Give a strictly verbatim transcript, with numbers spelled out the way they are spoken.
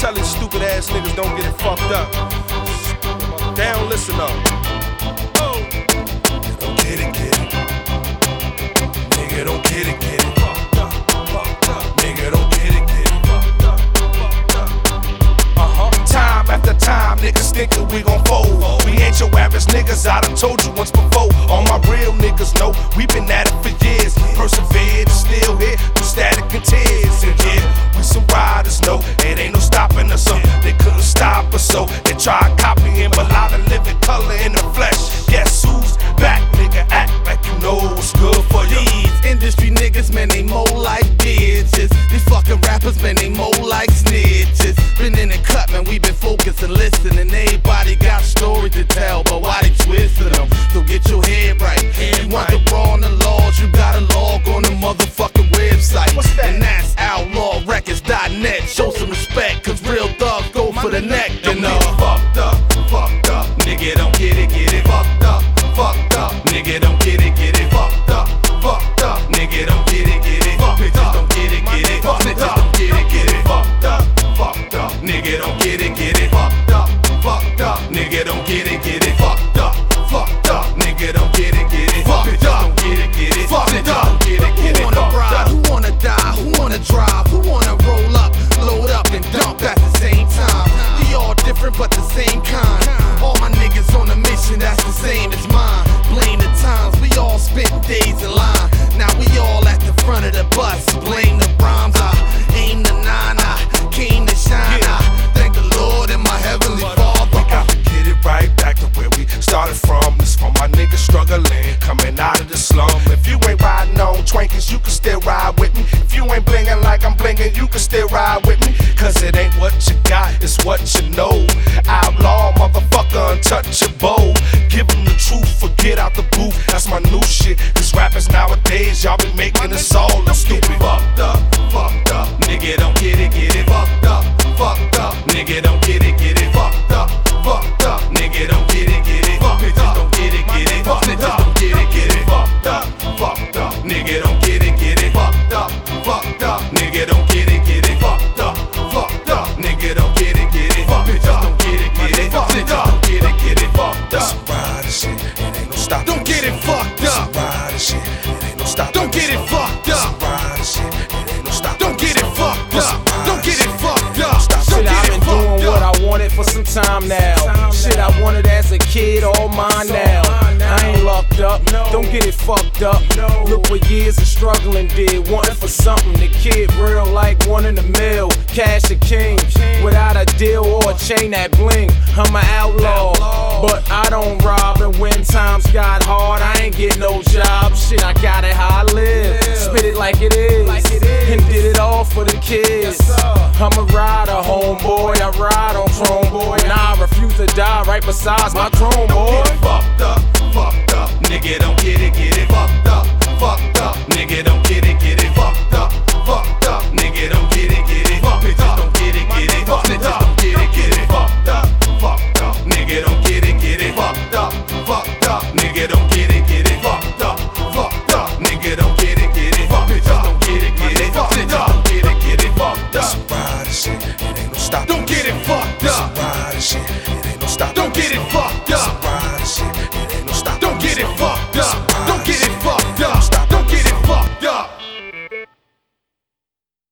tell these stupid ass niggas don't get it fucked up. They don't listen up. Oh. Don't get it, get it. Nigga, don't get it, get it. Fucked up, fucked up. Nigga, don't get it, get it. Fucked up, fucked up. Uh-huh. Time after time, niggas thinking we gon' fold. We ain't your average niggas, I done told you once before. All my real niggas know we been at it for years. Persevered, still here, through static and tears. And yeah, we some riders, no, it ain't no stopping us. So they couldn't stop us, so they tried copying, but lot of living color in the flesh. Guess who's back, nigga? Act like you know what's good for you. These industry niggas, man, they mold like bitches. These fucking rappers, man, they mold like snitches. Been in the cut, man, we been focused and listening. Everybody got stories to tell, but why they twisting them? So get your head right. You want the raw and the laws, you gotta log on the motherfucking website. What's that? And that's outlaw records dot net. Show some respect, cause real thugs go for the neck. Don't And get it fucked up, fucked up. Nigga, don't get it, get it. Fucked up, fucked up. Nigga, don't get it, get it. Fucked up, fucked up. Nigga, don't get it, get it. Bitches don't get it, get it. Bitches don't get it, get it. Fucked up, fucked up. Nigga, don't get it, get it. Fucked up, fucked up. Nigga, don't get it, get it. Fucked up, fucked up. Nigga, don't get it, get it. Bitches don't get it, get it. Bitches don't get it, get it. Who wanna ride? Who wanna die? Who wanna drive? Who wanna roll up, load up, and dump at the same time? We all different, but the same kind. All my niggas on a mission that's the same as mine. Blame the times, we all spent days in line. Now we all at the front of the bus. Blame the rhymes, I aim the nine, I came to shine. I thank the Lord and my heavenly Father. We got to get it right back to where we started from. This for my niggas struggling, coming out of the slum. If you ain't riding on twankies, you can still ride with me. If you ain't blinging like I'm blinging, you can still ride with me. Cause it ain't what you got, it's what you know. Outlaw, motherfucker, untouchable. Give them the truth, forget out the booth. That's my new shit. Cause rappers nowadays, y'all be making us all look stupid. Fucked up, fucked up. Nigga, don't get it, get it. Fucked up, fucked up. Nigga, don't get it, get it. Fucked up, fucked up. Nigga, don't get it, get it. Bitches don't get it, get it. Bitches don't get it, get it. Fucked up, fucked up. Nigga, don't get it, get it. Fucked up, fucked up. Nigga, don't get it, get it. Fucked up, fucked up. Nigga, don't get it, get it. Bitches don't get it, get it. Bitches don't get it, get it. Fucked up. Some ride shit, it ain't no stopping. Don't get it fucked up. Some ride shit, it ain't no stopping. Don't get it fucked up. Some ride shit, it ain't no stopping. Don't get it fucked up. Don't get it fucked up. Shit, I've been doing what I wanted for some time now. Shit, I wanted as a kid, all mine now. I ain't locked up, don't get it fucked up. Look what years of struggling did, wanting for something. The kid real like one in the mill, cash a king. Without a deal or a chain that bling, I'm an outlaw. But I don't rob, and when times got hard, I ain't get no job. Shit, I got it how I live, spit it like it is, and did it all for the kids. I'm a rider, homeboy, I ride on throne, boy. Nah, I refuse to die right beside my throne, boy. Fucked up, fucked up. Nigga, don't get it, get it. Fucked up, fucked up. Nigga, don't get it, get it.